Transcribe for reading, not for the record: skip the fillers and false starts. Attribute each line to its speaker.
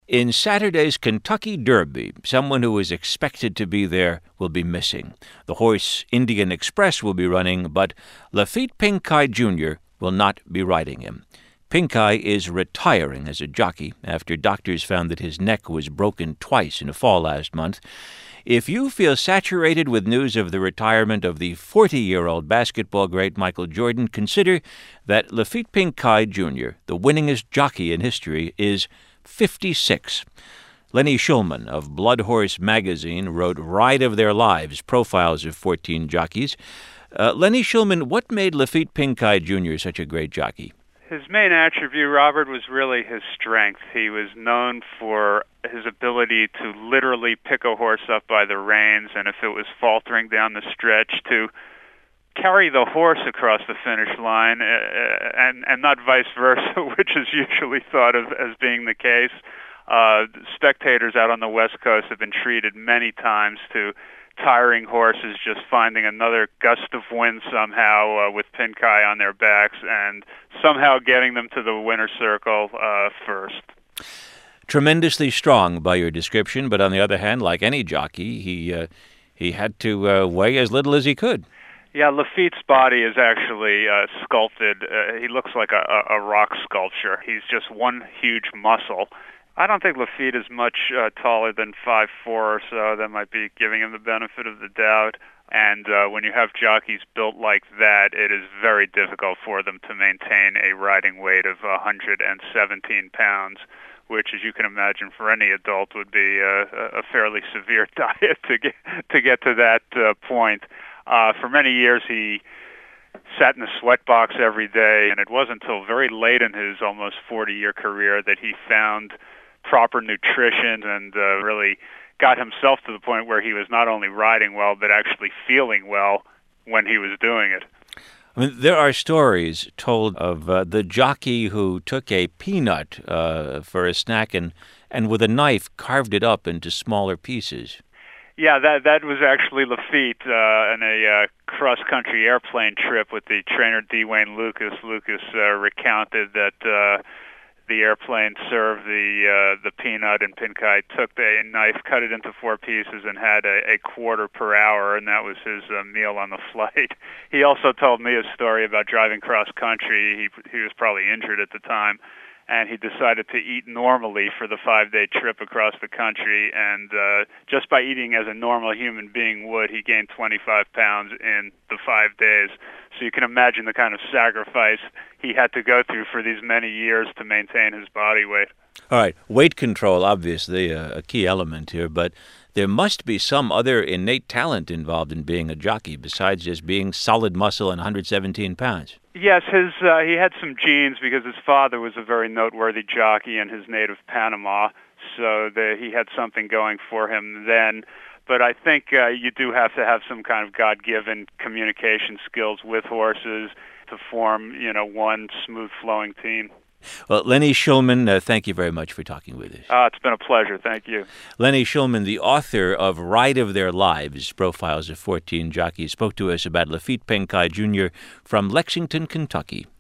Speaker 1: In Saturday's Kentucky Derby, someone who is expected to be there will be missing. The horse Indian Express will be running, but Lafitte Pincay Jr. will not be riding him. Pincay is retiring as a jockey after doctors found that his neck was broken twice in a fall last month. If you feel saturated with news of the retirement of the 40-year-old basketball great Michael Jordan, consider that Lafitte Pincay Jr., the winningest jockey in history, is 56. Lenny Shulman of Blood Horse magazine wrote Ride of Their Lives, profiles of 14 jockeys. Lenny Shulman, what made Lafitte Pincay Jr. such a great jockey?
Speaker 2: His main attribute, Robert, was really his strength. He was known for his ability to literally pick a horse up by the reins, and if it was faltering down the stretch, to carry the horse across the finish line, and not vice versa, which is usually thought of as being the case. Spectators out on the West Coast have been treated many times to tiring horses just finding another gust of wind somehow with Pincay on their backs and somehow getting them to the winner's circle first.
Speaker 1: Tremendously strong by your description, but on the other hand, like any jockey, he had to weigh as little as he could.
Speaker 2: Yeah, Lafitte's body is actually sculpted. He looks like a rock sculpture. He's just one huge muscle. I don't think Lafitte is much taller than 5'4" or so. That might be giving him the benefit of the doubt. And when you have jockeys built like that, it is very difficult for them to maintain a riding weight of 117 pounds, which, as you can imagine, for any adult would be a fairly severe diet to get to that point. For many years, he sat in the sweat box every day, and it wasn't until very late in his almost 40-year career that he found proper nutrition and really got himself to the point where he was not only riding well, but actually feeling well when he was doing it.
Speaker 1: I mean, there are stories told of the jockey who took a peanut for a snack and with a knife carved it up into smaller pieces.
Speaker 2: Yeah, that was actually Lafitte in a cross-country airplane trip with the trainer D. Wayne Lucas. Lucas recounted that the airplane served the peanut, and Pincay took a knife, cut it into 4 pieces, and had a quarter per hour, and that was his meal on the flight. He also told me a story about driving cross-country. He was probably injured at the time, and he decided to eat normally for the 5-day trip across the country, and just by eating as a normal human being would, he gained 25 pounds in the 5 days. So you can imagine the kind of sacrifice he had to go through for these many years to maintain his body weight.
Speaker 1: All right, weight control, obviously a key element here, but there must be some other innate talent involved in being a jockey besides just being solid muscle and 117 pounds.
Speaker 2: Yes, he had some genes because his father was a very noteworthy jockey in his native Panama, so he had something going for him then. But I think you do have to have some kind of God-given communication skills with horses to form, one smooth-flowing team.
Speaker 1: Well, Lenny Shulman, thank you very much for talking with us.
Speaker 2: It's been a pleasure. Thank you.
Speaker 1: Lenny Shulman, the author of Ride of Their Lives, Profiles of 14 Jockeys, spoke to us about Lafitte Pincay Jr. from Lexington, Kentucky.